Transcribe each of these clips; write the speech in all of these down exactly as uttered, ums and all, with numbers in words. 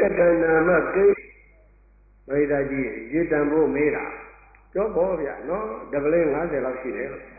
ကနာမကိဗိဒာကြီးရေတံဖို့မေးတာပြောပေါ်ဗျာနော်ဒပလင်း၅၀လောက်ရှိတယ်လို့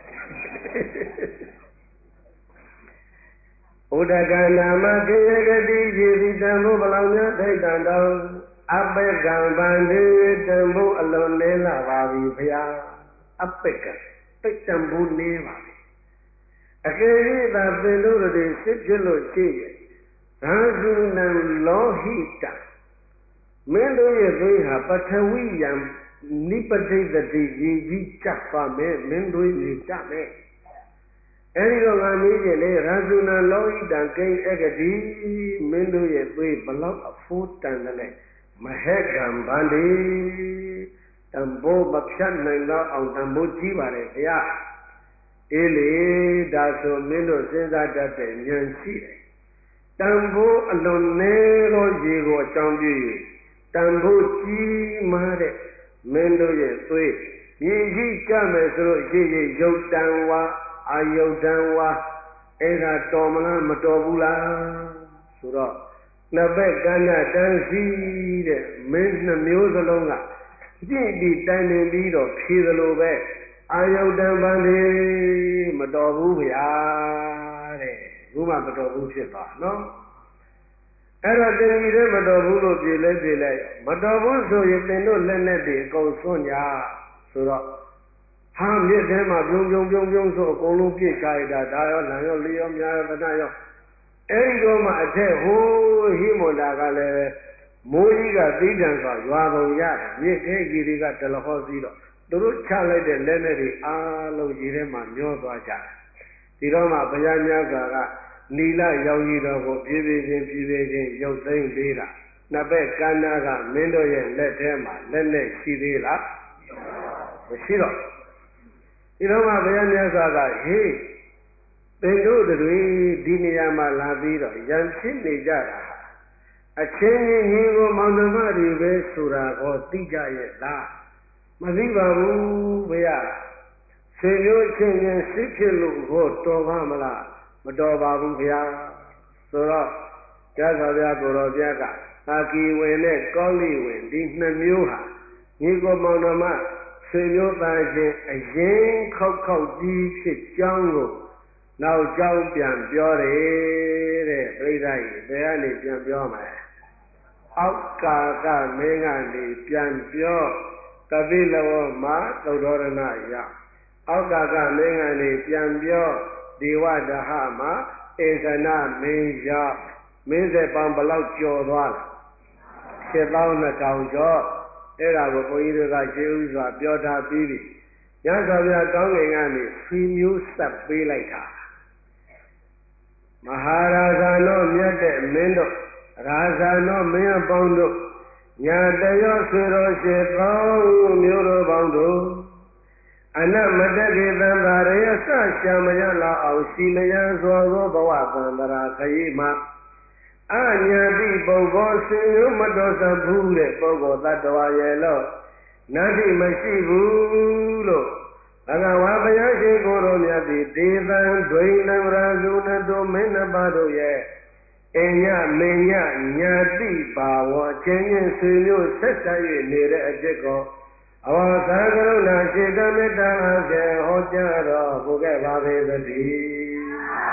ဥဒကနာမကိယဂတိရေဒီတံဖို့ဘလောင်များထိုက်တန်တော်အပေကံဗန္ဒီတံဖို့အလွန်နေလာပါပြီဗျာအပေကတိတ်တံဖို့နေပါပြီအကယ်၍သာသင်တို့တွေစစ်ဖြစ်လို့ရှိရဲ့သာသုနံလောဟိတမင်းတို့ရဲ့သွေးဟာပထဝီယံနိပတိတတိရေကြီးကျသွားမယ်မင်းတို့ရေကျမယ်အဲဒီတော့ငါမေးကြလေရာဇုနာလောဟိတံကိအကတိမင်းတို့ရဲ့သွေးဘလောက်အဖိုးတန်တယ်မဟေကံဗန္ဒီတံဘိုးမဖြတ်နိုင်တော့အောင်တံဘိုးကြီးပါတယ်ဘုရားအေးလေဒါဆိုမင်းတို့စဉ်းစားတတ်တဲ့ဉာဏ်ရှိတယ်တံဘိုးအလွန်နေသောရေကိုအကြောင်းပြု၍တံဘိုးကြီးမားတဲ့မင်းတို့ရဲ့သွေးရေကြီးကြမယ်ဆိုလို့ရှိရင်ယုတ်တံဝါအာယုတ်တံဝါအဲ့ဒါတော်မလားမတော်ဘူးလားဆိုတော့နှစ်ဘက်ကဏ္ဍတန်းစီတဲ့မင်းနှမျိုးစလုံးကကြည့်ပြီးတိုင်နေပြီးတော့ဖြေသလိုပဲအာယုတ်တံဗန္ဒီမတော်ဘူးဗျာတဲ့ဘုမမတော်ဘူးဖြစ်သွားနော်အဲ့တော့တင်ကြီးတဲ့မတော်ဘူးလို့ပြေလဲပြေလိုက်မတော်ဘူးဆိုရင်သင်တို့လက်နဲ့တည်းအကုန်ဆွညဆိုတော့ဟာမြစ်ထဲမှာပြုံပြုံပြုံပြုံဆိုအကုန်လုံးပြစ်ချရတာဒါရောလံရောလေးရောမြားရောတဏရောအဲ့ဒီတော့မှအထက်ဟိုးဟိမွန်တာကလည်းမိုးကြီးကသီးတံစွာရွာပုံရတယ်မြစ်ခဲကြီးတွေကတလဟောစီးတော့သူတို့ချလိုက်တဲ့လက်နဲ့တွေအားလုံးရေထဲမှာမျောသွားကြတယ်ဒီတော့မှဘုရားမြတ်စွာကနီလရောင်ကြီးတော်ကိုပြေးပြေးချင်းပြေးပြေးချင်းရုပ်သိမ်းပေးတာနှစ်ဘက်ကန္နာကမင်းတို့ရဲ့လက်ထဲမှာလက်နဲ့ရှိသေးလားမရှိတော့ဒီတော့မှဘုရားမြတ်စွာကဟေးသင်တို့တွေဒီနေရာမှာလာပြီးတော့ရံဖြစ်နေကြတာအချင်းချင်းညီကိုမောင်နှမတွေပဲဆိုတာကိုသိကြရဲ့လားမသိပါဘူးဗျာဆွေမျိုးချင်းချင်းစစ်ဖြစ်လို့ဟောတော်ပါမလားမတော်ပါဘူးဗျာဆိုတော့ကျမ်းစာပြကိုတော်ပြကအာကီဝင်နဲ့ကောလိဝင်ဒီနှစ်မျိုးဟာညီကိုမောင်နှမဆွေမျိုးသားချင်းအရင်ခောက်ခောက်ကြီးဖြစ်ကြောင်းကိုနောက်ကြောင်းပြန်ပြောတယ်တဲ့ပြိဿကြီးဘယ်ကနေပြန်ပြောမှာအောက်ကာကမင်းကနေပြန်ပြောကပိလဝမှာသုဒ္ဓရဏရောက်အောက်ကာကမင်းကနေပြန်ပြောဒေဝဒဟမှာဧကနာမင်းရောက်မင်းဆက်ပေါင်းဘလောက်ကျော်သွားလဲရှစ်သောင်းနှစ်ထောင်ကျော်အဲ့ဒါကိုဘုန်းကြီးတွေကရှင်းဥစွာပြောထားပြီးပြီညသောဗျာကောင်းကင်ကနေဆွေမျိုးဆက်ပေးလိုက်တာမဟာရာဇာနောမြတ်တဲ့မင်းတို့ရာဇာနောမင်းအပေါင်းတို့ညာတရောဆွေတော်ရှိသောမျိုးတော်ပေါင်းတို့အနမတကေသံဃာရေအစရှာမရလောက်အောင်ရှိလျံစွာသောဘဝသံဃာခရီးမှာအညာတိပုဂ္ဂိုလ်ဆွေမျိုးမတော်စဘူးတဲ့ပုဂ္ဂိုလ်တ attva ရဲ့လို့နတ္တိမရှိဘူးလို့ဘဂဝါဘုရားရှင်ကိုယ်တော်မြတ်သည်ဒေသံဒွိနံရာဇုနတောမင်းနှစ်ပါးတို့ရဲ့အညမင်းညညာတိပါဝချင်းချင်းဆွေမျိုးဆက်ဆက်၍နေတဲ့အဖြစ်ကိုအဝသံကရုဏာစေတမေတ္တာအဖြင့်ဟောကြားတော်မူခဲ့ပါပေသတည်း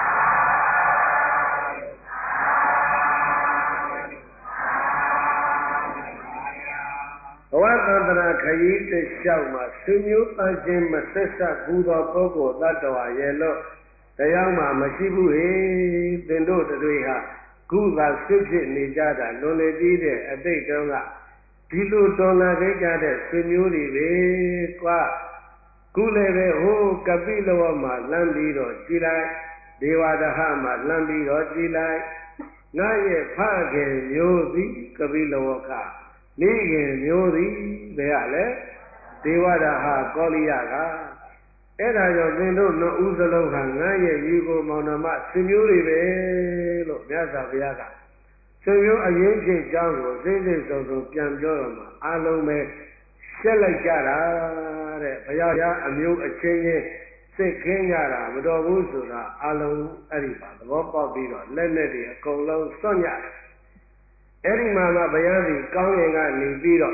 ဘဝသန္တရာခရီးတစ်လျှောက်မှာဆွေမျိုးသားချင်းမဆက်ဆက်ဘူးသောပုဂ္ဂိုလ်တ attva ရဲ့လို့တရားမှမရှိဘူးဟေသင်တို့တွေဟာခုသာဆွဖြစ်နေကြတာလွန်လေပြီးတဲ့အတိတ်တုန်းကဒီလိုတော်လာခဲ့ကြတဲ့ဆွေမျိုးတွေပဲကွာခုလည်းပဲဟိုးကပိလဝမှာလမ်းပြီးတော့ကြည်လိုက်ဒေဝဒဟမှာလမ်းပြီးတော့ကြည်လိုက်ငါရဲ့ဖခင်မျိုးသည်ကပိလဝကမိခင်မျိုးသည်ဘယ်ရလဲဒေဝဒဟကောလိယကအဲ့ဒါကြောင့်သင်တို့နှစ်ဦးစလုံးဟာငါရဲ့ညီကိုမောင်နှမဆွေမျိုးတွေပဲလို့မြတ်စွာဘုရားကဆွေမျိုးအရင်ဖြစ်ကြောင်းကိုသိသိဆုံးဆုံးပြန်ပြောတော့မှအလုံးပဲရှက်လိုက်ကြတာတဲ့ဘုရားအမျိုးအချင်းချင်းစိတ်ခင်းကြတာမတော်ဘူးဆိုတာအလုံးအဲ့ဒီပါသဘောပေါက်ပြီးတော့လက်နဲ့တွေအကုန်လုံးစွန့်ကြတယ်အဲ့ဒီမှာမှဘုရားသည်ကောင်းကင်ကနေပြီးတော့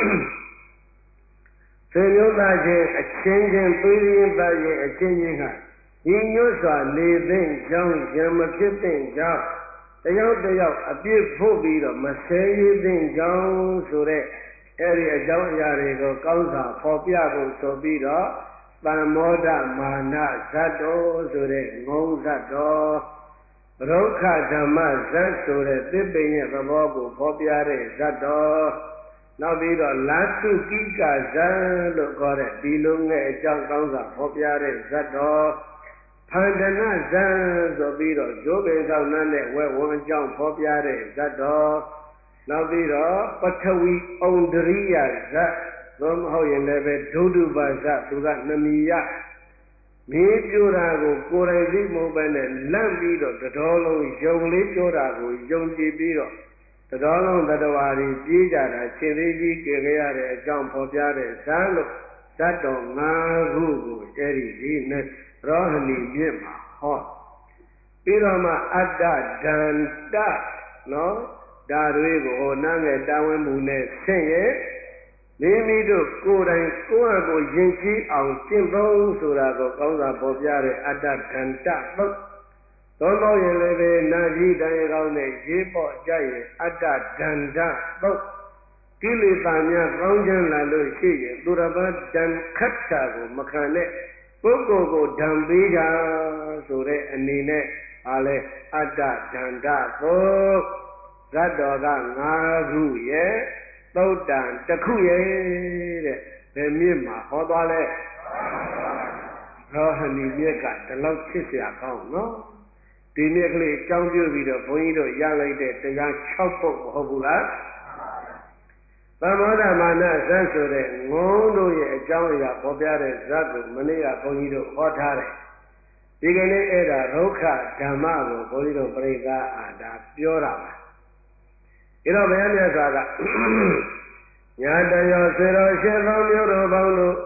ဆွေမျိုးသားချင်းအချင်းချင်းသွေးရင်းသားချင်းအချင်းချင်းကညီညွတ်စွာနေသိမ့်ကြောင်းရံမဖြစ်သိမ့်ကြောင်းတယောက်တယောက်အပြစ်ဖို့ပြီးတော့မဆဲရည်သိမ့်ကြောင်းဆိုတဲ့အဲ့ဒီအကြောင်းအရာတွေကိုကောင်းစွာဖော်ပြဖို့ဆိုပြီးတော့သံမောဒမာနဇတ်တော်ဆိုတဲ့ငုံဇတ်တော်ဒုက္ခဓမ္မဇတ်ဆိုတဲ့သစ်ပင်ရဲ့သဘောကိုဖော်ပြတဲ့ဇတ်တော်နောက်ပြီးတော့လာတုကိကဇတ်လို့ခေါ်တဲ့ဒီလိုငယ်အကြောင်းကောင်းစွာဖော်ပြတဲ့ဇတ်တော်ဖန္ဒနာဇတ်ဆိုပြီးတော့ဇိုးပင်ဆောင်နှံ့တဲ့ဝဲဝံအကြောင်းဖော်ပြတဲ့ဇတ်တော်နောက်ပြီးတော့ပထဝီဩန္ဒရိယဇတ်သို့မဟုတ်ရင်လည်းပဲဒုဒုပါဇတ်သူကနမီယမင်းပြောတာကိုကိုယ်တိုင်သိမဟုတ်ပဲနဲ့လန့်ပြီးတော့တတော်လုံးယုံလေးပြောတာကိုယုံကြည်ပြီးတော့တတော်လုံးတတဝါတွေပြေးကြတာရှင်သေးကြီးကြရတဲ့အကြောင်းဖော်ပြတဲ့ဇာလို့ဇတ်တော်၅ခုကိုအဲ့ဒီဒီနဲ့ရောဟဏီမြင့်မှာဟောပြီးတော့မှအတ္တဒန္တနော်ဒါတွေကိုဟောနာငယ်တာဝန်မှုနဲ့ဆင့်ရဲ့မိမိတို့ကိုယ်တိုင်ကိုယ့်အကိုယဉ်ကျေးအောင်ကျင့်သုံးဆိုတာကိုကောင်းစွာပေါ်ပြတဲ့အတ္တဒန္တသုတ်သုံးတော့ရင်လည်းပဲနာကြီးတိုင်းကောင်းနဲ့ရေးပေါ်ကြရင်အတ္တဒန္တသုတ်ကိလေသာများကောင်းချမ်းလာလို့ရှိရင်သူတစ်ပါးဒံခတ်တာကိုမခံနဲ့ပုဂ္ဂိုလ်ကိုဓမ္ပေးတာဆိုတဲ့အနေနဲ့အားလဲအတ္တဒန္တသုတ်ဇတ်တော်က၅ခုရဲ့သုတ်တံတစ်ခုရဲ့တဲ့ဘယ်မြင့်မှာဟောသွားလဲရောဟဏီမြက်ကဒီလောက်ချစ်စရာကောင်းနော်ဒီမြက်ကလေးအကြောင်းပြုပြီးတော့ဘုန်းကြီးတို့ရလိုက်တဲ့တရား၆ပုဒ်မဟုတ်ဘူးလားသမောဒမာနဇတ်ဆိုတဲ့ငုံတို့ရဲ့အကြောင်းအရာပေါ်ပြတဲ့ဇတ်ကိုမနေ့ကဘုန်းကြီးတို့ဟောထားတယ်ဒီကနေ့အဲ့ဒါဒုက္ခဓမ္မကိုဘုန်းကြီးတို့ပြိဿအာဒါပြောတာပါဒီတော့ဘုရားမြတ်စွာကညာတရောစေတော်ရှင်သောမျိုးတော်ပေါင်းတို့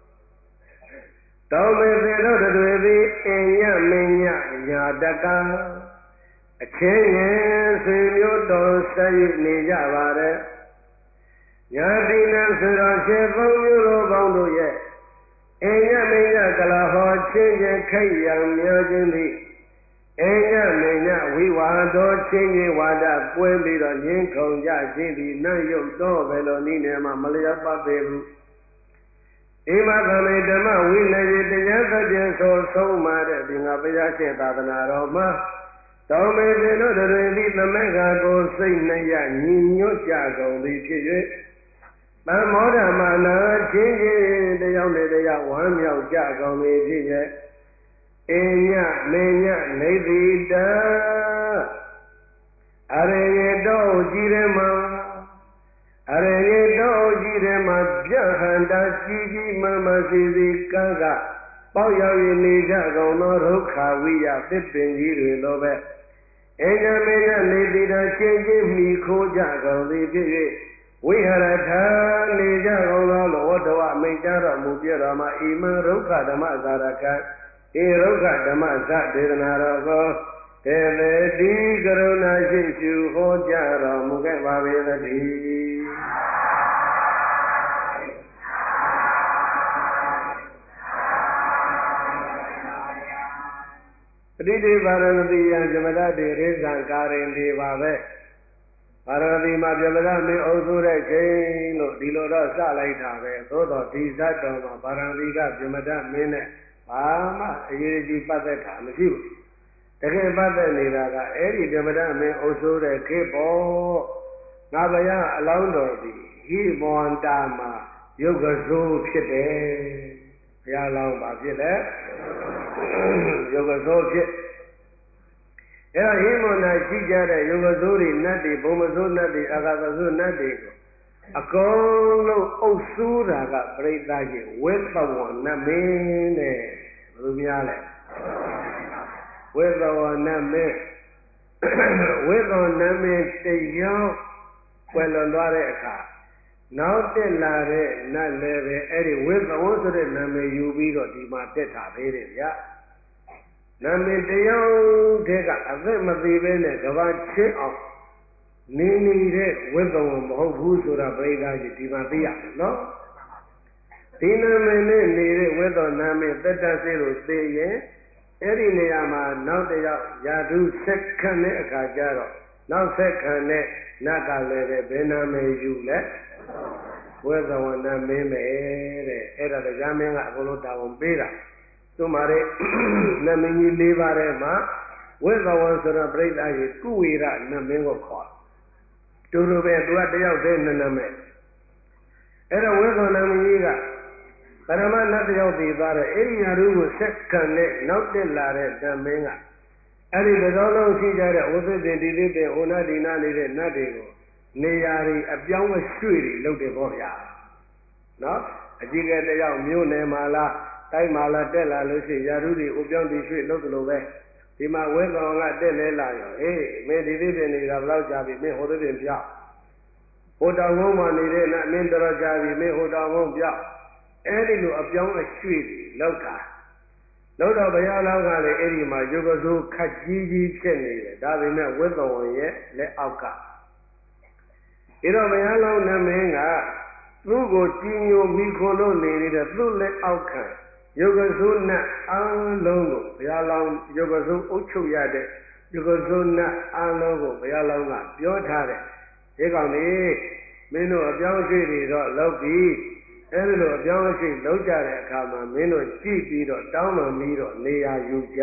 တောင်းမေသေတို့တွေသည်အင်ညမင်းညညာတကအချင်းရင်ဆွေမျိုးတော်ဆက်ရနေကြပါတဲ့ညာတိနံစေတော်ရှင်သောမျိုးတော်ပေါင်းတို့ရဲ့အင်ညမင်းညကလာဟောချင်းချင်းခိုက်ရံများခြင်းသည်အညမေညဝိဝါတော်ချင်းကြီးဝါဒကွဲပြီးတော့ငင်းခုန်ကြခြင်းသည်နတ်ရုပ်တော့ဘယ်လိုနည်းနဲ့မှမလျော့ပတ်သေးဘူးဒီမှာသမေဓမ္မဝိနည်းတရားသဖြင့်ဆိုဆုံးမတဲ့ဒီငါဘုရားရှင်သာသနာတော်မှာတောင်းမေသေတို့တွေသည်သမက္ခကိုစိတ်နှရညီညွတ်ကြကုန်သည်ဖြစ်၍သံမောဓမာနာချင်းချင်းတယောက်နဲ့တယောက်ဝမ်းမြောက်ကြကုန်သည်ဖြစ်၍အင်းညမေညနေတိတအရေရေတော့ကြည်တယ်မှာအရေရေတော့ကြည်တယ်မှာပြဟန္တာကြီးကြီးမမစီစီကန်းကပေါရောက်ရနေကြကုန်သောဒုက္ခဝိယသစ်ပင်ကြီးတွေလိုပဲအင်းညမေညနေတိတချင်းချင်းမိခိုးကြကုန်သည်ဖြစ်၍ဝိဟရထာနေကြကုန်သောလောဝတ္တဝမိတ်ကြတော်မူပြတော်မှာဣမံဒုက္ခဓမ္မသာရကဧရုက္ခဓမ္မဇဒေသနာတော်ကိုတေသေတိကရုဏာရှိရှုဟောကြားတော်မူခဲ့ပါပေသတည်းပဋိတိပါရမတိယဇမတတေရိဇံကာရင်ဒီပါပဲပါရမတိမှာပြမဒမင်းအုပ်စုတဲ့ချိန်လို့ဒီလိုတော့စလိုက်တာပဲသို့တော်ဒီဇတ်တော်မှာပါရမတိကပြမဒမင်းနဲ့ဘာမှအရေးကြီးပတ်သက်တာမရှိဘူးတကယ်ပတ်သက်နေတာကအဲ့ဒီဓမ္မဒမင်းအုပ်စိုးတဲ့ခေပေါ်ငါဘုရားအလောင်းတော်သည်ဟိမွန်တာမှာယုတ်ကစိုးဖြစ်တယ်ဘုရားလောင်းပါဖြစ်တယ်ယုတ်ကစိုးဖြစ်အဲ့တော့ဟိမွန်တာရှိကြတဲ့ယုတ်ကစိုးတွေနတ်တွေဘုံမစိုးနတ်တွေအာဂါသစိုးနတ်တွေကိုအကုန်လုံးအုပ်စိုးတာကပြိဿကြီးဝိသဝနတ်မင်းတဲ့ဘယ်လိုများလဲဝိသဝနတ်မင်းဝိသဝနတ်မင်းတရားကွယ်လွန်သွားတဲ့အခါနောက်တက်လာတဲ့နတ်လည်းပဲအဲ့ဒီဝိသဝဆိုတဲ့နာမည်ယူပြီးတော့ဒီမှာတက်တာပဲတဲ့ဗျာနာမည်တရားတဲ့ကအသက်မသေးပဲနဲ့ကဘာချင်းအောင်နေနေတဲ့ဝိသဝံမဟုတ်ဘူးဆိုတာပြိဿကြီးဒီမှာသိရနော်ဒီနာမည်နဲ့နေတဲ့ဝိသနာမည်တက်တဆေးလို့သိရင်အဲ့ဒီနေရာမှာနောက်တစ်ယောက်ယာတုဆက်ခံတဲ့အခါကျတော့နောက်ဆက်ခံတဲ့နတ်ကလည်းပဲဘယ်နာမည်ယူလဲဝိသဝနာမင်းပဲတဲ့အဲ့ဒါတရားမင်းကအကုန်လုံးတာဝန်ပေးတာသူမာတဲ့နတ်မင်းကြီး၄ပါးထဲမှာဝိသဝံဆိုတာပြိဿကြီးကုဝေရနတ်မင်းကိုခေါ်တူတူပဲသူကတယောက်တည်းနနာမဲ့အဲ့တော့ဝိသဝနာမင်းကြီးကပရမနတ်တယောက်တည်သွားတဲ့အဲ့ဒီယာရုကိုဆက်ခံတဲ့နောက်တက်လာတဲ့ဓမ္မင်းကအဲ့ဒီတော်လုံးရှိကြတဲ့ဝိသပင်ဒီသပင်ဩနာဒီနာနေတဲ့နတ်တွေကိုနေရာတွေအပြောင်းအရွှေ့တွေလုပ်တယ်ပေါ့ဗျာနော်အကြီးကဲတယောက်မြို့နယ်မှာလားတိုင်းမှာလားတက်လာလို့ရှိရင်ယာရုတွေဥပြောင်းဒီရွှေ့လုပ်သလိုပဲဒီမှာဝဲကောင်ကတက်လဲလာရောအေးမင်းဒီသပင်နေတာဘယ်လောက်ကြာပြီမင်းဟိုသပင်ပြောက်ဟိုတောင်ကုန်းမှာနေတဲ့နတ်မင်းတော်ကြာပြီမင်းဟိုတောင်ကုန်းပြောက်အဲ့ဒီလိုအပြောင်းအရွှေ့တွေလောက်တာလောက်တော့ဘုရားလောင်းကလည်းအဲ့ဒီမှာယုဂဇိုခတ်ကြီးကြီးဖြစ်နေတယ်ဒါပေမဲ့ဝိသဝံရဲ့လက်အောက်ကဒီတော့ဘုရားလောင်းနာမည်ကသူ့ကိုကြည်ညိုမိခိုလို့နေနေတဲ့သူ့လက်အောက်ခံယုဂဇိုနတ်အလုံးကိုဘုရားလောင်းယုဂဇိုအုပ်ချုပ်ရတဲ့ယုဂဇိုနတ်အလုံးကိုဘုရားလောင်းကပြောထားတယ်ဒီကောင်လေးမင်းတို့အပြောင်းအရွှေ့တွေတော့လောက်ပြီးအဲ့ဒီလိုအပြောင်းအရွှေ့လုပ်ကြတဲ့အခါမှာမင်းတို့ကြည့်ပြီးတော့တောင်းပန်ပြီးတော့နေရာယူကြ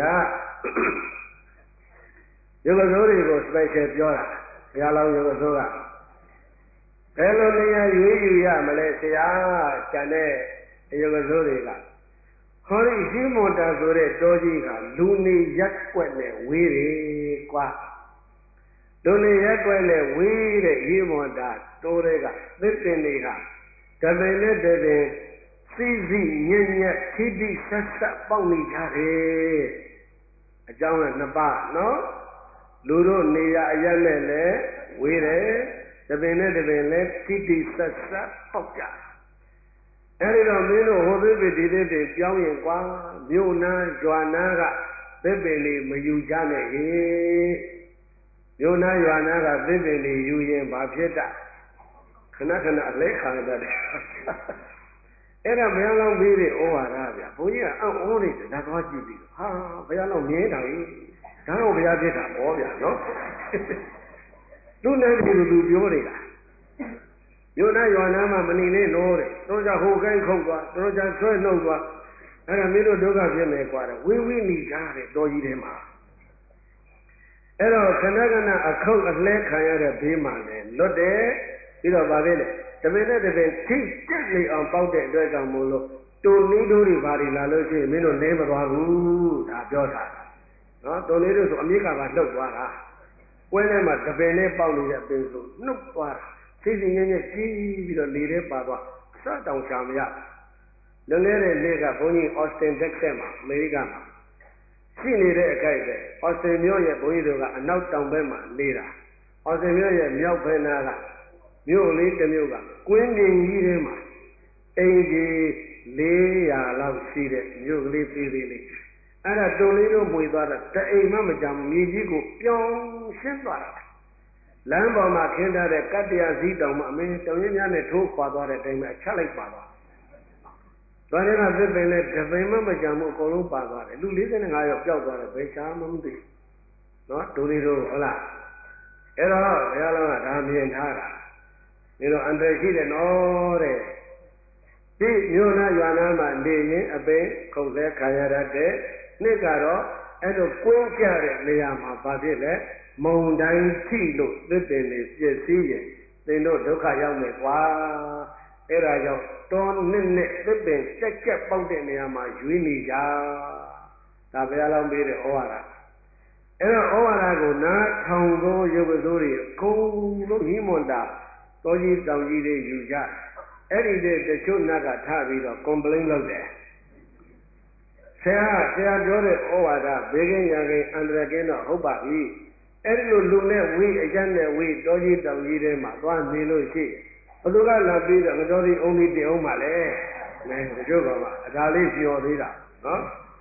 ယုဂဇိုတွေကို special ပြောတာဘုရားလောင်းယုဂဇိုကဘယ်လိုနေရာရွေးယူရမလဲဆရာကျန်တဲ့ယုဂဇိုတွေကဟောဒီရှိမွန်တာဆိုတဲ့တောကြီးကလူနေရက်ွက်နဲ့ဝေးတယ်ကွာလူနေရက်ွက်နဲ့ဝေးတဲ့ရှိမွန်တာတိုးတွေကသစ်ပင်တွေကတပင်နဲ့တပင်စီစီညံ့ညက်ခိတိဆက်ဆက်ပေါက်နေကြတယ်အကြောင်းကနှစ်ပါးနော်လူတို့နေရအရက်နဲ့လည်းဝေးတယ်တပင်နဲ့တပင်လည်းခိတိဆက်ဆက်ပေါက်ကြအဲ့ဒီတော့မင်းတို့ဟိုသစ်ပင်ဒီသစ်ပင်ပြောင်းရင်ကွာမြို့နာရွာနာကသစ်ပင်လေးမယူကြနဲ့ဟေ့မြို့နာရွာနာကသစ်ပင်လေးယူရင်ဘာဖြစ်တာခဏခဏအလဲခံတတ်တယ်အဲ့ဒါဘုရားလောင်းပြီးတဲ့ဩဝါဒဗျဘုန်းကြီးကအံ့ဩနေတယ်ဒါသွားကြည့်ပြီးဟာဘုရားလောင်းမြင်တာကြီးဒါတော့ဘုရားဖြစ်တာပေါ့ဗျာနော်သူနဲ့တူတူပြောနေတာမြို့နာရွာနာမှာမနေနဲ့လို့တဲ့တို့ကြဟိုကိုင်းခုတ်သွားတို့ကြဆွဲနှုတ်သွားအဲ့ဒါမင်းတို့ဒုက္ခဖြစ်မယ်ကွာတဲ့ဝိဝိနေကြတဲ့တော်ကြီးထဲမှာအဲ့တော့ခဏခဏအခုတ်အလဲခံရတဲ့ဘေးမှာလည်းလွတ်တယ်ပြီးတော့ဗာသေးလေတပင်နဲ့တပင်ထိတက်နေအောင်ပေါက်တဲ့အတွက်ကြောင့်မို့လို့တူနီးတို့တွေဘာတွေလာလို့ရှိရင်မင်းတို့လဲမသွားဘူးဒါပြောတာနော်တူနီးတို့ဆိုအမြင့်ကပါလှုပ်သွားတာပွဲထဲမှာတပင်နဲ့ပေါက်နေတဲ့အပင်ဆိုနှုတ်သွားတာစိတ်စဉ်ငင်းငယ်ကြီးပြီးတော့လေထဲပါသွားအစတောင်ချာမရလွန်ခဲ့တဲ့နေ့ကဘုန်းကြီးအော်စတင်တက်ဆက်မှာအမေရိကန်မှာရှိနေတဲ့အခိုက်ပဲအော်စတင်မြို့ရဲ့ဘုန်းကြီးတို့ကအနောက်တောင်ဘက်မှာနေတာအော်စတင်မြို့ရဲ့မြောက်ဘက်နာကမြို့လေးတစ်မြို့ကကွင်းပြင်ကြီးထဲမှာအိမ်ကြီး၄ရာလောက်ရှိတဲ့မြို့ကလေးသေးသေးလေးအဲ့ဒါတုံလေးတို့မှွေသွားတာတအိမ်မှမကြမ်းမြေကြီးကိုပြောင်းရှင်းသွားတာလမ်းပေါ်မှာခင်းထားတဲ့ကတ္တရာစည်းတောင်မှအမင်းတောင်ရင်းများနဲ့ထိုးခွာသွားတဲ့အတိုင်းပဲအချက်လိုက်ပါသွားသွားတဲ့ကသစ်ပင်နဲ့တပင်မှမကြမ်းဘူးအကုန်လုံးပါသွားတယ်လူ၄၅ယောက်ပျောက်သွားတယ်ဘယ်ချာမှမသိနော်ဒိုလေးတို့ဟုတ်လားအဲ့တော့ဘုရားလောင်းကဒါမြင်ထားတာဒီတော့အန္တရာယ်ရှိတယ်နော်တဲ့ဒီမြို့နာရွာနာမှာနေရင်အပင်ခုတ်လဲခံရတတ်တဲ့နှစ်ကတော့အဲ့လိုကွင်းကြတဲ့နေရာမှာဘာဖြစ်လဲမုံတိုင်းထိလို့သစ်ပင်တွေပြည့်စည်ရင်သင်တို့ဒုက္ခရောက်မယ်ကွာအဲ့ဒါကြောင့်တောနှစ်နှစ်သစ်ပင်ကြက်ကြက်ပေါက်တဲ့နေရာမှာရွေးနေကြဒါဘုရားလောင်းပေးတဲ့ဩဝါဒအဲ့တော့ဩဝါဒကိုနားထောင်သောယုဂဇိုးတွေအကုန်လုံးညီမွန်တာတောကြီးတောင်ကြီးတွေယူကြအဲ့ဒီတချို့နတ်ကထားပြီးတော့ complain လုပ်တယ်ဆရာဆရာပြောတဲ့ဩဝါဒဘေးကင်းရာကင်းအန္တရာယ်ကင်းတော့ဟုတ်ပါပြီအဲ့ဒီလိုလူနဲ့ဝိအကျနဲ့ဝိတောကြီးတောင်ကြီးထဲမှာသွားနေလို့ရှိဘသူကလာပြီးတော့ငတော်ဒီအုံးလေးတင်အောင်ပါလေမဲတချို့ကမှအသာလေးပြောသေးတာနော်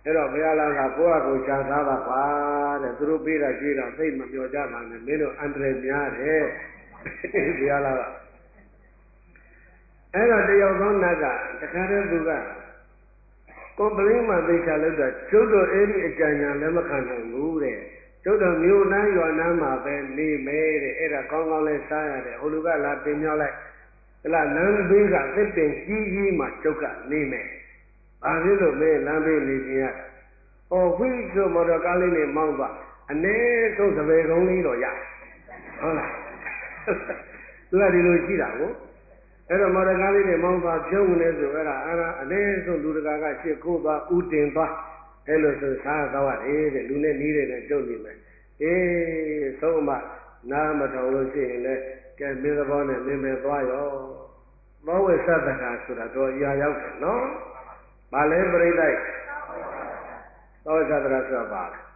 အဲ့တော့ဘုရားလာကကိုယ့်အကိုရှားသားပါပါတဲ့သူတို့ပေးတာကြွေးတာသိမပြောကြပါနဲ့မင်းတို့အန္တရာယ်များတယ်ဘုရားလာကအဲ့တော့တယောက်သောနတ်ကတခါတည်းသူကကွန်ပလင်းမှာသိချလို့တော့ကျုပ်တို့အဲ့ဒီအကြံဉာဏ်လည်းမခံနိုင်ဘူးတဲ့ကျုပ်တို့မြို့နှမ်းရွာနှမ်းမှာပဲနေမယ်တဲ့အဲ့ဒါကောင်းကောင်းလေးစားရတယ်ဟိုလူကလာတင်မြောက်လိုက်ဟလာလမ်းဘေးကသစ်ပင်ကြီးကြီးမှာကျုပ်ကနေမယ်ဘာဖြစ်လို့မဲလမ်းဘေးနေခြင်းရဟောဝိဆိုမော်တော်ကားလေးနဲ့မောင်းသွားအ ਨੇ ဆုံးသဘယ်ကုန်းလေးတော့ရဟုတ်လားသူကဒီလိုရှိတာကိုအဲ့တော့မော်တော်ကားလေးနဲ့မောင်းသွားဖြုံးနေဆိုအဲ့ဒါအဲ့ဒါအ ਨੇ ဆုံးလူတကာကရှစ်ခိုးသွားဥတင်သွားအဲ့လိုဆိုစားတော့ရတယ်တဲ့လူနဲ့နီးတယ်နဲ့ကျုပ်နေမယ်အေးဆုံးမနားမထောင်လို့ရှိရင်လည်းကဲမင်းသဘောနဲ့မင်းပဲသွားရောသောဝိသတ္တကာဆိုတာတော့အရာရောက်တယ်နော်။ဘာလဲပြိဋိတ်သောဝိသတ္တကာဆိုတာပါလဲ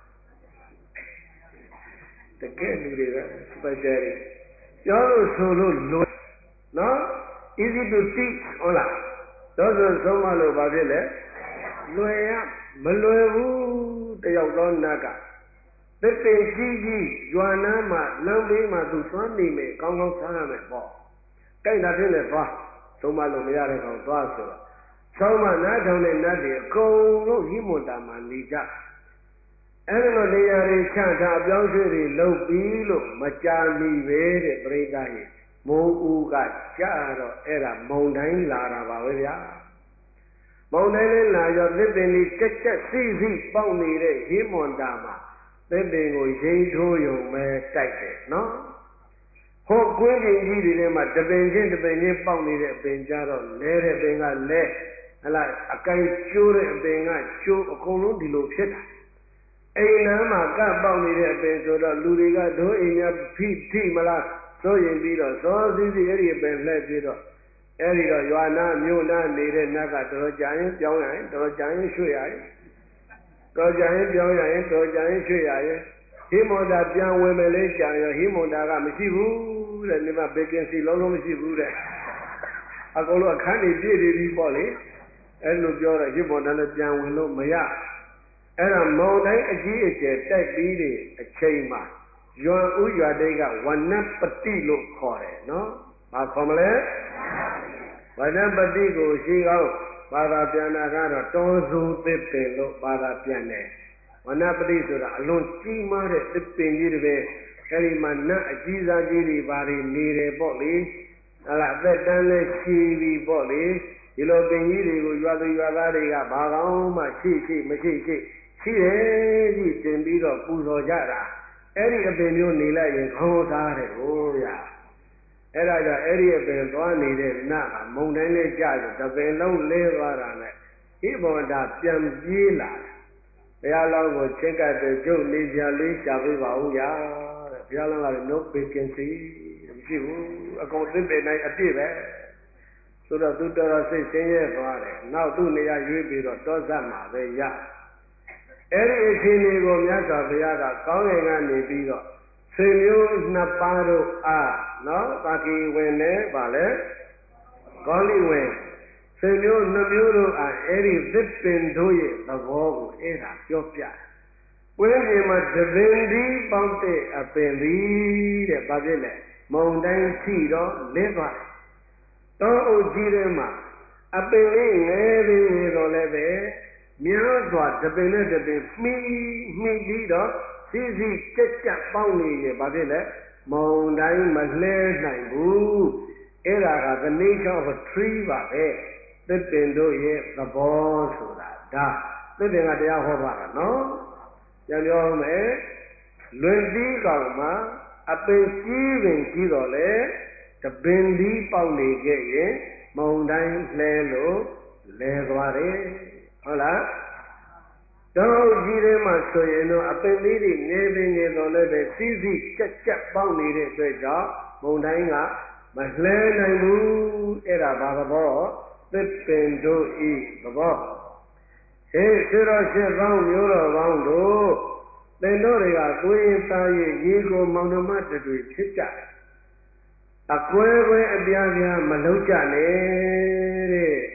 တကယ်လူတွေက special ပြောလို့ဆိုလို့လွယ်နော် easy to teach ဟုတ်လားတော့ဆိုဆုံးမလို့ဘာဖြစ်လဲလွယ်ရမလွယ်ဘူးတယောက်သောနတ်ကသစ်ပင်ကြီးကြီးရွာနားမှာလမ်းဘေးမှာသူသွားနေမယ်ကောင်းကောင်းစားရမယ်ပေါ့ကြိုက်တာဖြစ်နေသွားဆုံးမလို့မရတဲ့ကောင်သွားဆိုတော့ဆုံးမနားထောင်တဲ့နတ်တွေအကုန်လုံးဟိမွန်တာမှာနေကြအဲ့လိုနေရာတွေချထားအပြောင်းရွှေ့တွေလုပ်ပြီးလို့မကြာမီပဲတဲ့ပြိဿဟိမုံဦးကကြာတော့အဲ့ဒါမုံတိုင်းလာတာပါပဲဗျာမုံတိုင်းလေးလာရောသစ်ပင်ကြီးကြက်ကြက်စီစီပေါက်နေတဲ့ဟိမွန်တာမှာသစ်ပင်ကိုရိမ့်ထိုးယုံပဲတိုက်တယ်နော်ဟောကွင်းပင်ကြီးတွေထဲမှာတပင်ချင်းတပင်ချင်းပေါက်နေတဲ့အပင်ကြတော့လဲတဲ့ပင်ကလဲဟလာအကိုင်ကျိုးတဲ့အပင်ကကျိုးအကုန်လုံးဒီလိုဖြစ်တာအိမ်နားမှာကပ်ပေါက်နေတဲ့အပင်ဆိုတော့လူတွေကဒိုးအိမ်များဖိထိမလားစိုးရင်ပြီးတော့စောစီးစီးအဲ့ဒီအပင်လှည့်ပြီးတော့အဲ့ဒီတော့ရွာနာမြို့နာနေတဲ့နတ်ကတော်ကြရင်ပြောင်းရရင်တော်ကြရင်ရွှေ့ရရင်တော်ကြရင်ပြောင်းရရင်တော်ကြရင်ရွှေ့ရရင်ဟိမွန်တာပြန်ဝင်မယ်လေးကြာရောဟိမွန်တာကမရှိဘူးတဲ့ဒီမှာဘေကင်စီလုံးလုံးမရှိဘူးတဲ့အကုန်လုံးအခန်းတွေပြည့်နေပြီပေါ့လေအဲ့လိုပြောတော့ဟိမွန်တာလည်းပြန်ဝင်လို့မရအဲ့ဒါမုံတိုင်းအကြီးအကျယ်တိုက်ပြီးတဲ့အချိန်မှာရွာဥရွာတိတ်ကဝနပတိလို့ခေါ်တယ်နော်။ဘာခေါ်မလဲဝနပတိကိုရှိကောင်းဘာသာပြန်တာကတော့တောစုသစ်ပင်လို့ဘာသာပြန်တယ်ဝနပတိဆိုတာအလွန်ကြီးမားတဲ့သစ်ပင်ကြီးတွေအဲ့ဒီမှာနတ်အကြီးစားကြီးတွေဘာတွေနေတယ်ပေါ့လေဟလာအသက်တန်းလဲရှိပြီပေါ့လေဒီလိုပင်ကြီးတွေကိုရွာသူရွာသားတွေကဘာကောင်းမှရှိရှိမရှိရှိရှိတယ်ကြီးတင်ပြီးတော့ပူဇော်ကြတာအဲ့ဒီအပင်မျိုးနေလိုက်ရင်ခေါင်းသားတယ်ဟိုရအဲ့ဒါကြောင့်အဲ့ဒီအပင်သွားနေတဲ့နတ်ဟာမုံတိုင်းလေးကြလို့တပင်လုံးလဲသွားတာနဲ့ဟိဘောဓာပြန်ပြေးလာဘုရားလောင်းကိုချက်ကတဲ့ကျုပ်နေကြလေးရှာပေးပါဦးရာတဲ့ဘုရားလောင်းကလည်း no vacancy မရှိဘူးအကုန်သစ်ပင်တိုင်းအပြည့်ပဲဆိုတော့သူတော်တော်စိတ်ဆင်းရဲသွားတယ်နောက်သူ့နေရာရွေးပြီးတော့တောဇတ်မှာပဲရအဲ့ဒီအချိန်လေးကိုမြတ်စွာဘုရားကကောင်းကင်ကနေပြီးတော့ဆွေမျိုးနှစ်ပါးတို့အားနော်ပါကီဝင်နေပါလေကောလိဝင်ဆွေမျိုးနှစ်မျိုးတို့အားအဲ့ဒီသစ်ပင်တို့ရဲ့သဘောကိုအဲ့ဒါပြောပြဝိဉ္ဇဉ်မှာတပင်ဒီပေါက်တဲ့အပင်သည်တဲ့ဘာဖြစ်လဲမုံတိုင်းရှိတော့လင်းသွားတယ်တောအုပ်ကြီးထဲမှာအပင်လေးငယ်သေးသေးတော့လည်းပဲများစွာတပင်နဲ့တပင်မှီမှီပြီးတော့စီစီကြက်ကြက်ပေါက်နေရင်ဘာဖြစ်လဲမုံတိုင်းမလှဲနိုင်ဘူးအဲ့ဒါက the nature of a tree ပါပဲသစ်ပင်တို့ရဲ့သဘောဆိုတာဒါသစ်ပင်ကတရားဟောပါတာနော်ပြန်ပြောမယ်လွင်သီးကောင်မှာအပင်ကြီးပင်ကြီးတော့လေတပင်သီးပေါက်နေခဲ့ရင်မုံတိုင်းလှဲလို့လဲသွားတယ်ဟုတ်လားတော့ကြီးထဲမှာဆိုရင်တော့အပင်လေးတွေငယ်ပင်ငယ်တော့လည်းပဲစီးစီးကြက်ကြက်ပေါက်နေတဲ့အတွက်ကြောင့်မုံတိုင်းကမလှဲနိုင်ဘူးအဲ့ဒါဘာသဘောသစ်ပင်တို့ဤသဘောဟေးဆွေတော်ရှစ်ပေါင်းမျိုးတော်ပေါင်းတို့သင်တို့တွေကကိုယ်ရင်သားရင်ညီကိုမောင်နှမတတွေဖြစ်ကြတယ်အကွဲကွဲအပြားပြားမလုံးကြနဲ့တဲ့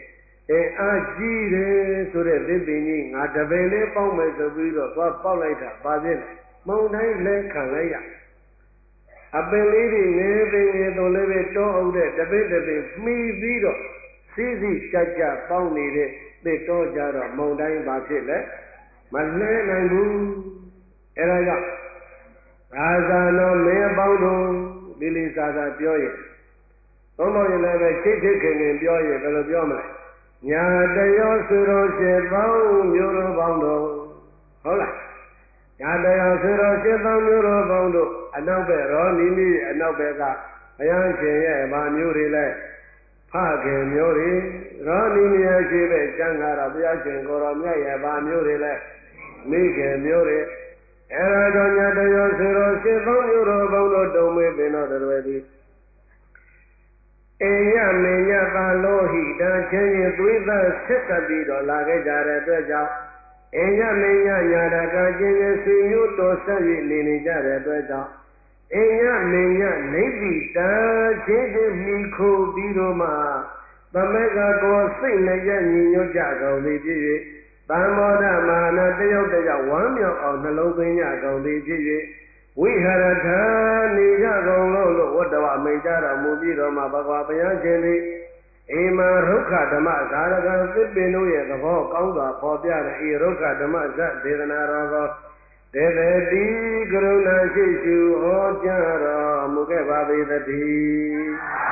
အဲအားကြီးတယ်ဆိုတဲ့သစ်ပင်ကြီးငါတပင်လေးပေါက်မယ်ဆိုပြီးတော့သွားပေါက်လိုက်တာဘာဖြစ်လဲမုန်တိုင်းလဲခံလိုက်ရအပင်လေးတွေငယ်ပင်ငယ်တော့လည်းပဲတောအုပ်တဲ့တပင်တပင်မှီပြီးတော့စီးစီးကြကြပေါက်နေတဲ့သစ်တောကြတော့မုန်တိုင်းဘာဖြစ်လဲမလဲနိုင်ဘူးအဲဒါကြောင့်သာသာတော်မင်းပေါင်းတို့ဒီလိသာသာပြောရင်သုံးလို့ရင်လည်းပဲချစ်ချစ်ခင်ခင်ပြောရင်ဘယ်လိုပြောမလဲညာတရောဆွေတော်ရှင်ပေါင်းမျိုးတော်ပေါင်းတို့ဟုတ်လားညာတရောဆွေတော်ရှင်ပေါင်းမျိုးတော်ပေါင်းတို့အနောက်ဘက်ရောနီနီအနောက်ဘက်ကဘုရားရှင်ရဲ့ဗာမျိုးတွေလဲဖခင်မျိုးတွေရောနီနီရဲ့ရှိပဲကျမ်းကားတော့ဘုရားရှင်ကိုတော်မြတ်ရဲ့ဗာမျိုးတွေလဲမိခင်မျိုးတွေအဲဒါကြောင့်ညာတရောဆွေတော်ရှင်ပေါင်းမျိုးတော်ပေါင်းတို့တုံမေပင်တော်တွေသည်အိယမေညပါလောဟိတံချင်းရင်သွေးသားဆက်သက်ပြီးတော့လာခဲ့ကြတဲ့အတွက်ကြောင့်အိယမေညညာတကချင်းချင်းဆွေမျိုးတော်ဆက်၍နေနေကြတဲ့အတွက်ကြောင့်အိယမေညနေတိတံချင်းချင်းမိခိုပြီးတော့မှသမက္ကကောစိတ်နဲ့ညီညွတ်ကြကုန်သည်ဖြစ်၍သံမောဒမာနတယောက်တယောက်ဝမ်းမြောက်အောင်နှလုံးသွင်းကြကုန်သည်ဖြစ်၍ဝိဟရထာနေကြကုန်လို့လို့ဝတ္တဝမိတ်ကြတော်မူပြီးတော့မှဘဂဝါဘုရားရှင်သည်အိမာရုခဓမ္မဇာရကံသစ်ပင်တို့ရဲ့သဘောကောင်းစွာပေါ်ပြတဲ့ဤရုခဓမ္မဇတ်ဒေသနာတော်ကိုတေတတိကရုဏာရှိရှုဟောကြားတော်မူခဲ့ပါပေသတည်း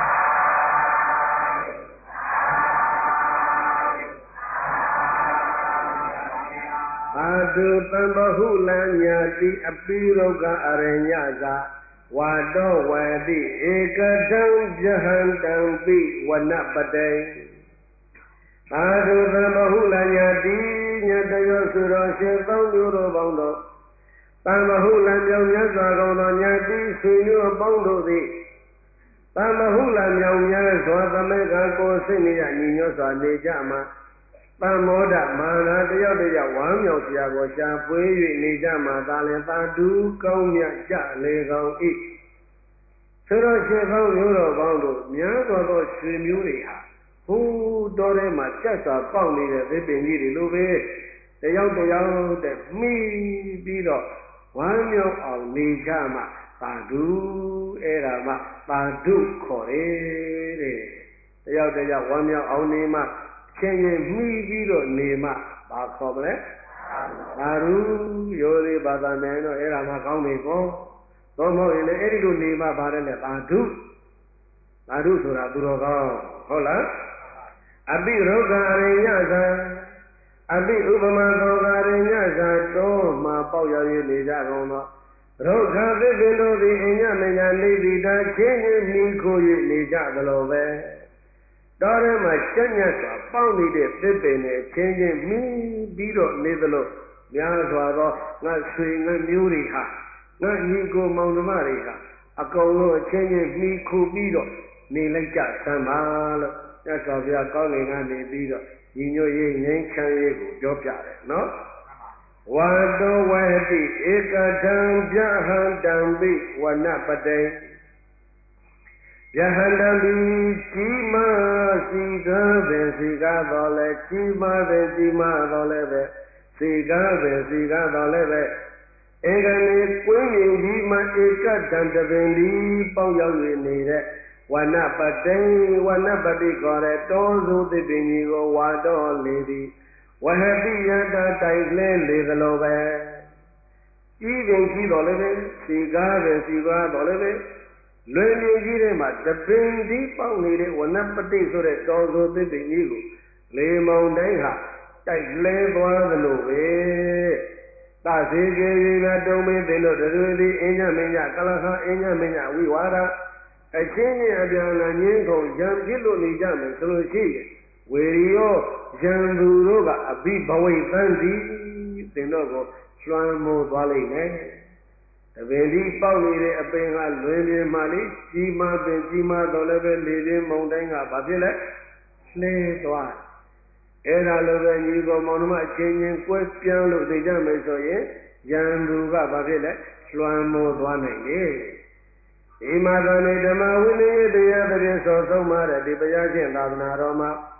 အာတုတံဘဟုလညာတိအပိရုက္ခအရညသာဝါတောဝတိဧကတံဇဟံတံပိဝနပတေအာတုတံဘဟုလညာတိညတယောစုတော်ရှင်သောမျိုးတော်ပေါင်းတို့တံဘဟုလမြောင်မြတ်စွာကုန်သောညာတိဆွေမျိုးပေါင်းတို့သည်တံဘဟုလမြောင်မြတ်စွာသမေကကိုစိတ်နေရညီညွတ်စွာနေကြမှာသံမောဒမာနတယောက်တယောက်ဝမ်းမြောက်စရာကိုရှာဖွေ၍နေကြမှာသာလင်သာဓုကောင်းမြတ်ကြလေကုန်၏ဆိုတော့ရှင်ကောင်းမျိုးတော်ပေါင်းတို့များစွာသောရွှေမျိုးတွေဟာဟိုးတော်ထဲမှာကြက်စွာပေါက်နေတဲ့သစ်ပင်ကြီးတွေလိုပဲတယောက်တယောက်တည်းမှီပြီးတော့ဝမ်းမြောက်အောင်နေကြမှာသာဓုအဲ့ဒါမှသာဓုခေါ်တယ်တဲ့တယောက်တယောက်ဝမ်းမြောက်အောင်နေမှာချင်းချင်းမှီပြီးတော့နေမှဘာခေါ်မလဲသာဓုရိုလေးဘာသာမယ်တော့အဲ့ဒါမှကောင်းနေပေါ့တော့မဟုတ်ရင်လည်းအဲ့ဒီလိုနေမှပါတယ်လေသာဓုသာဓုဆိုတာသူတော်ကောင်းဟုတ်လားအပိရောဂအရိညဇာအပိဥပမသောဂအရိညဇာတောမှာပေါက်ရရနေကြကုန်သောရောဂသစ်ပင်တို့သည်အညမညာနေသည်သာချင်းချင်းမိခို၍နေကြသလိုပဲတော်ထဲမှာကျက်ညက်စွာပေါက်နေတဲ့သစ်ပင်နဲ့ချင်းချင်းမိပြီးတော့နေသလိုများစွာသောငါဆွေငါမျိုးတွေဟာငါညီကိုမောင်နှမတွေဟာအကုန်လုံးအချင်းချင်းမိခိုပြီးတော့နေလိုက်ကြသမ်းပါလို့မြတ်စွာဘုရားကောင်းကင်ကနေပြီးတော့ညီညွတ်ရေးငြိမ်းချမ်းရေးကိုပြောပြတယ်နော်ဝါတောဝတိဧကတံပြဟံတံပိဝနပတေယဟန္တံပိကြီးမာစီကားပင်စီကားတော်လဲကြီးမာပင်ကြီးမာတော်လဲပဲစီကားပင်စီကားတော်လဲပဲဧကနေကွင်းမြင်ကြီးမှဧကတံတပင်ဒီပေါရောက်၍နေတဲ့ဝနပတေဝနပတိခေါ်တဲ့တောစုသစ်ပင်ကြီးကိုဝါတော်လေသည်ဝဟတိယတတိုက်လဲလေသလိုပဲကြီးပင်ကြီးတော်လဲပဲစီကားပင်စီကားတော်လဲပဲလွင်မြင်ကြီးထဲမှာတပင်ဒီပေါက်နေတဲ့ဝနပတိဆိုတဲ့တောစုသစ်ပင်ကြီးကိုလေမောင်တိုင်းဟာတိုက်လဲသွားသလိုပဲသစေကေရီနာတုံမေတင်တို့တွေသည်အညမညကလဟအညမညဝိဝါဒအချင်းချင်းအပြန်အလှန်ငင်းခုန်ရံဖြစ်လို့နေကြမယ်ဆိုလို့ရှိရင်ဝေရီယောရံသူတို့ကအဘိဘဝိသံတိတင်တို့ကိုလွှမ်းမိုးသွားလိမ့်မယ်တပင်ဒီပေါက်နေတဲ့အပင်ကလွင်ပြင်မှလေးကြီးမားပင်ကြီးမားတော့လည်းပဲလေပြင်းမုန်တိုင်းကဘာဖြစ်လဲလှဲသွားအဲ့ဒါလိုပဲညီကောင်မောင်နှမအချင်းချင်းကွဲပြားလို့နေကြမယ်ဆိုရင်ရံသူကဘာဖြစ်လဲလွှမ်းမိုးသွားနိုင်တယ်ဒီမှာသာနေဓမ္မဝိနည်းတရားတည်းဆောဆုံးမှာတဲ့ဒီဘုရားရှင်သာသနာတော်မှာ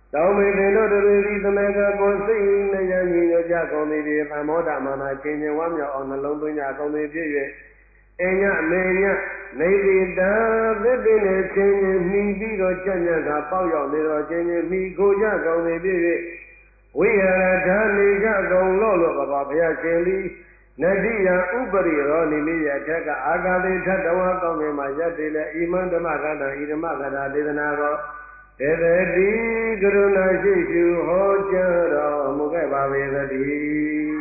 တောင်းမေတင်တို့တွေဒီသမကကိုစိတ်နဲ့ရညီညွတ်ကြကုန်သည်ဒီသမောဓမာနာချင်းချင်းဝမ်းမြောက်အောင်နှလုံးသွင်းကြကုန်သည်ဖြစ်၍အညမေညနေတိတာသစ်ပင်နဲ့ချင်းချင်းမှီပြီးတော့ကြံ့ကြံ့သာပေါက်ရောက်နေတော့ချင်းချင်းမှီကိုကြကုန်သည်ဖြစ်၍ဝိရဒာနေကြကုန်လို့လို့ဘုရားရှင်သည်နတိယဥပရိရောနိမိယထက်ကအာဂတိထတဝါကောင်းငယ်မှာယက်တည်လေဣမံဓမ္မကတံဣဓမ္မကတာဒေသနာကောတေတတိကရုဏာရှိရှုဟောကြားတော်မူခဲ့ပါပေသတည်း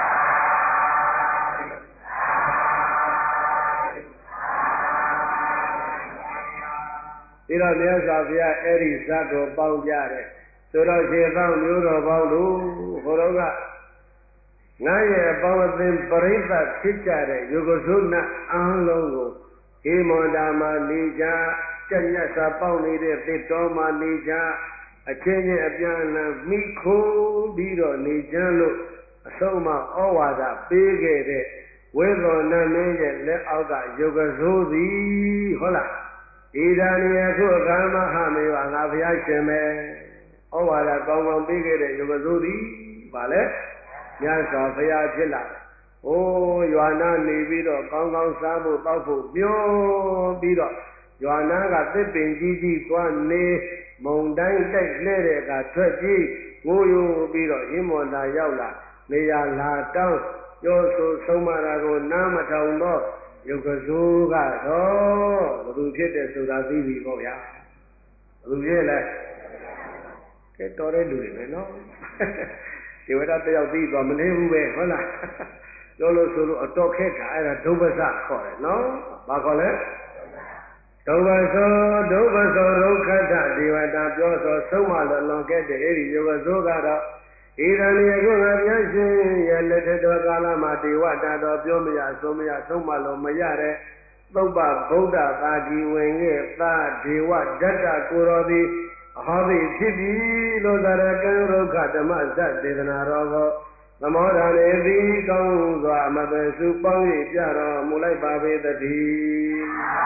ဒီတော့မြတ်စွာဘုရားအဲ့ဒီဇတ်ကိုပေါင်းကြတယ်ဆိုတော့ခြေသောမျိုးတော်ပေါင်းတို့ဟိုတော့ကငါရဲ့အပေါင်းအသင်းပရိသတ်ဖြစ်ကြတဲ့ယုဂသုဏအားလုံးကိုဟေမန္တာမှာနေကြကြက်ညက်စာပေါက်နေတဲ့သစ်တော်မှာနေကြအချင်းချင်းအပြန်အလှန်မိခိုးပြီးတော့နေကြလို့အဆုံးမဩဝါဒပေးခဲ့တဲ့ဝိသောနမင်းရဲ့လက်အောက်ကယုဂသုသည်ဟုတ်လားဣဒာနိယခုအခါမဟာမေဝငါဘုရားရှင်ပဲဩဝါဒကောင်းကောင်းပေးခဲ့တဲ့ယုဂသုသည်ဗာလဲမြတ်စွာဘုရားဖြစ်လာတယ်။အိုးရွာနာနေပြီးတော့ကောင်းကောင်းစားဖို့တောက်ဖို့မျောပြီးတော့ရွာနာကသစ်ပင်ကြီးကြီးသွားနေမုံတိုင်းတိုက်လှဲတဲ့အခါထွက်ပြီးငိုယိုပြီးတော့ရင်းမော်တာရောက်လာနေရလာတောင်းပြောဆိုဆုံးမတာကိုနားမထောင်တော့ယုတ်ကစိုးကတော့ဘယ်သူဖြစ်တယ်ဆိုတာသိပြီပေါ့ဗျာ။ဘယ်သူဖြစ်လဲ။ကဲတော်တဲ့လူတွေပဲနော်။ဒီဝရတယောက်ပြီးသွားမနေဘူးပဲဟုတ်လားပြောလို့ဆိုလို့အတော်ခက်တာအဲ့ဒါဒုဗ္ဗစခေါ်တယ်နော်ဘာခေါ်လဲဒုဗ္ဗသောဒုဗ္ဗသောဒုက္ခတဒေဝတာပြောဆိုဆုံးမလွန်လွန်ခဲ့တဲ့အဲ့ဒီယောဂဇောကတော့ဣဒံဒီအခုငါပြရှင်ရဲ့လက်ထတော်ကာလမှာဒေဝတာတော်ပြောမရဆုံးမရဆုံးမလွန်မရတဲ့သုပ္ပဗုဒ္ဓသာဒီဝင်ရဲ့သာဒေဝဓတ္တကိုရောသည်အဟောသည်ဖြစ်ပြီလို့သာရကံရုခဓမ္မဇတ်ဒေသနာတော်ကိုသမောဓာနေသည်ကောင်းစွာမပဲစုပေါင်း၍ပြတော်မူလိုက်ပါပေသတည်း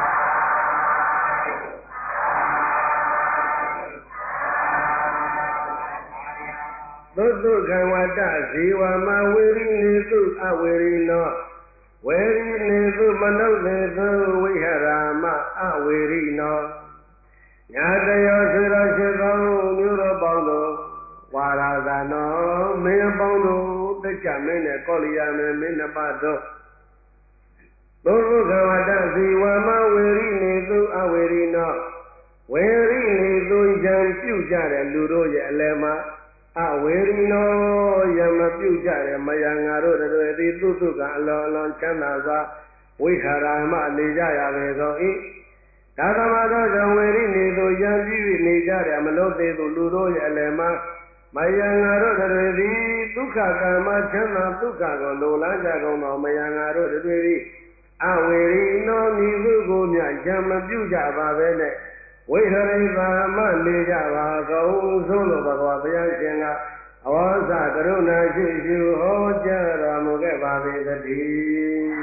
သုတ္တုခံဝတ္တဇေဝမဝေရိနေသုအဝေရိနောဝေရိနေသုမနုဿေသုဝိဟရာမအဝေရိနောညာတယောဆွေတော်ရှိသောမျိုးတော်ပေါင်းတို့ဝါရာဇာနောမင်းပေါင်းတို့တက္ကမင်းနဲ့ကောလျာမင်းမင်းနှစ်ပါးတို့သုတ္တုခံဝတ္တဇေဝမဝေရိနေသုအဝေရိနောဝေရိနေသုယံပြုကြတဲ့လူတို့ရဲ့အလယ်မှာအဝေရိနောယံမပြုကြတဲ့မယံငါတို့တွေသည်သုတုကအလွန်အလွန်ချမ်းသာစွာဝိဟာရမနေကြရပေကုန်၏ဒါသမတော်ကြောင့်ဝေရိနေသို့ယံပြု၍နေကြတဲ့မလို့သေးသူလူတို့ရဲ့အလယ်မှာမယံငါတို့တွေသည်ဒုက္ခကံမချမ်းသာဒုက္ခကိုလိုလားကြကုန်သောမယံငါတို့တွေသည်အဝေရိနောမြည်သူကိုမြယံမပြုကြပါပဲနဲ့ဝိဟရိသာမနေကြပါကုန်သို့လို့ဘဂဝါဘုရားရှင်ကအဝါစကရုဏာရှိရှိဟောကြားတော်မူခဲ့ပါပေသတည်း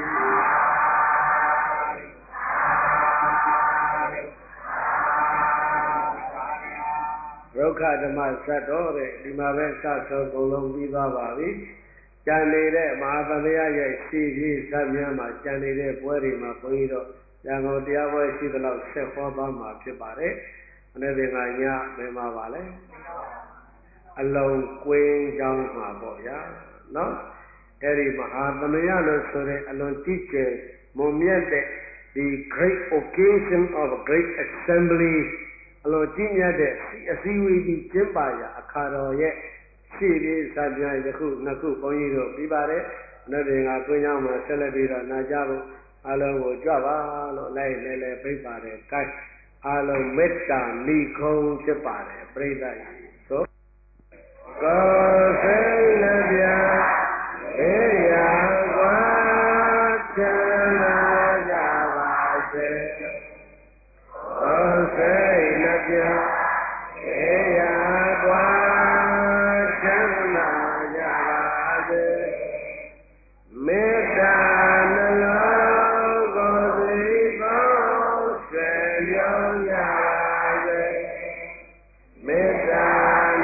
ဒုက္ခဓမ္မဇတ်တော်တဲ့ဒီမှာပဲစဆုံးကုန်လုံးပြီးသွားပါပြီ။ကျန်နေတဲ့မဟာသမယရဲ့ရှေ့ပြေးဇတ်များမှာကျန်နေတဲ့ပွဲတွေမှာဘုန်းကြီးတို့ရန်ကုန်တရားပွဲရှိသလောက်ဆက်ဟောသွားမှာဖြစ်ပါတယ်။မနေ့ကညဘယ်မှာပါလဲ။အလုံးကွင်းကြောင်းမှာပေါ့ဗျာ။နော်။အဲဒီမဟာသမယလို့ဆိုတဲ့အလွန်ကြီးကျယ်မွန်မြတ်တဲ့ဒီ great occasion of a great assemblyအလိုကြီးမြတ်တဲ့အစည်းအဝေးကြီးကျင်းပရာအခါတော်ရဲ့ရှေ့ပြေးဇာတ်များယခုနှစ်ခုဘုန်းကြီးတို့ပြီးပါတယ်။နေ့ပြင်ကကွင်းကြောင်းမှာဆက်လက်ပြီးတော့နာကြဖို့အလုံးကိုကြွပါလို့လိုက်လဲလဲပြပါတယ်။ကိုင်းအလုံးမေတ္တာနိခုံးဖြစ်ပါတယ်ပြိဿကြီးဆိုကောစိတ်နှပြအေးရာကွာချမ်းသာကြပါစေကောစိတ်နှပြအေးရာကွာချမ်းသာကြပါစေမေတ္တာနှလုံးကိုစိတ်ပေါင်းဆွေလျော်ကြပါစေမေတ္တာ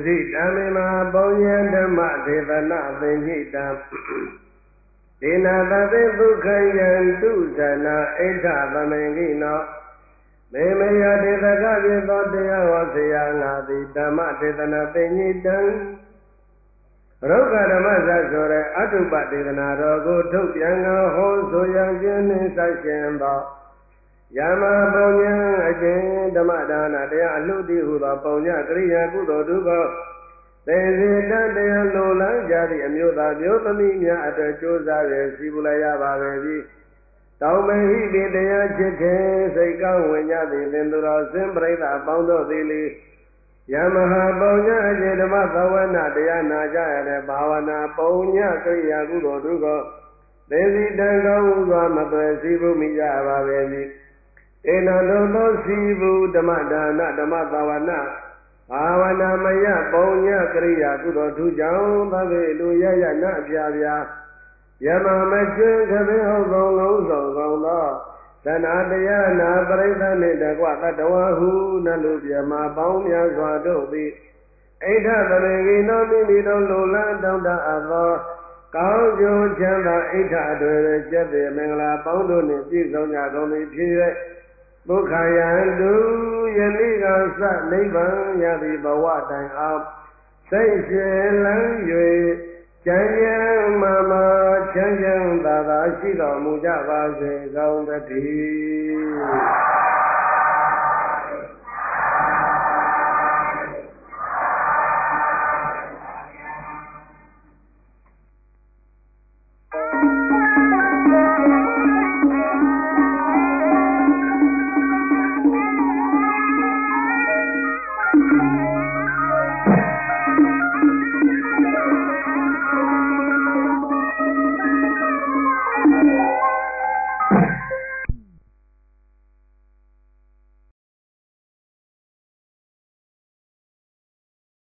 စိတံမေမပုံညံဓမ္မဒေသနာသင်္ခိတံဒေနာတသေဒုက္ခယံတုဇနာအိဋ္ဌသမင်္ဂိနောမေမယဒေသကပြေသောတရားဟောဆရာငါသည်ဓမ္မဒေသနာသင်္ခိတံရုက္ခဓမ္မဇတ်ဆိုတဲ့အတုပဒေသနာတော်ကိုထုတ်ပြန်ကဟောဆိုရန်ကျင်းနှင်းဆိုင်ရှင်သောယမပုံညံအကျဉ်ဓမ္မဒါနတရားအလှတိဟုသောပုံညကရိယာကုသိုလ်ဒုက္ခသေစေတတရားလိုလားကြသည့်အမျိုးသားမျိုးသမီးများအတွက်ကြိုးစားရစီပူလိုက်ရပါပဲပြီတောင်းမဟိတိတရားချစ်ခင်စိတ်ကောင်းဝင်ကြသည်သင်သူတော်စင်ပရိသအပေါင်းတို့သည်လေယမဟာပုံညအကျဉ်ဓမ္မသဝနာတရားနာကြရတဲ့ဘာဝနာပုံညကရိယာကုသိုလ်ဒုက္ခသေစီတံကောင်းစွာမသွယ်စီပူမိကြပါပဲပြီဧနတောသောစီဘူဓမ္မဒါနဓမ္မသဝနာဘာဝနာမယပုံညကရိယာကုသိုလ်ထူးကြောင့်သဗ္ဗေလူရရနအပြာပြာယမမကျွန်းခပင်ဟုတ်သောလုံးစုံကုန်သောသနာတရားနာပရိသတ်နှင့်တကွတတဝဟုနလူပြမပေါင်းများစွာတို့သည်အိဋ္ဌသမင်္ဂိနောမိမိတို့လူလန်းတောင်းတအပ်သောကောင်းကျိုးချမ်းသာအိဋ္ဌအတွေ့ကျက်သည်မင်္ဂလာပေါင်းတို့နှင့်ပြည့်စုံကြကုန်သည်ဖြစ်၍ဒုက္ခယံတုယနေ့ကစနိဗ္ဗာန်ရသည်ဘဝတိုင်အောင်စိတ်ရှင်လန်း၍ကျမ်းကျမ်းမာမာချမ်းချမ်းသာသာရှိတော်မူကြပါစေကောင်းတည်း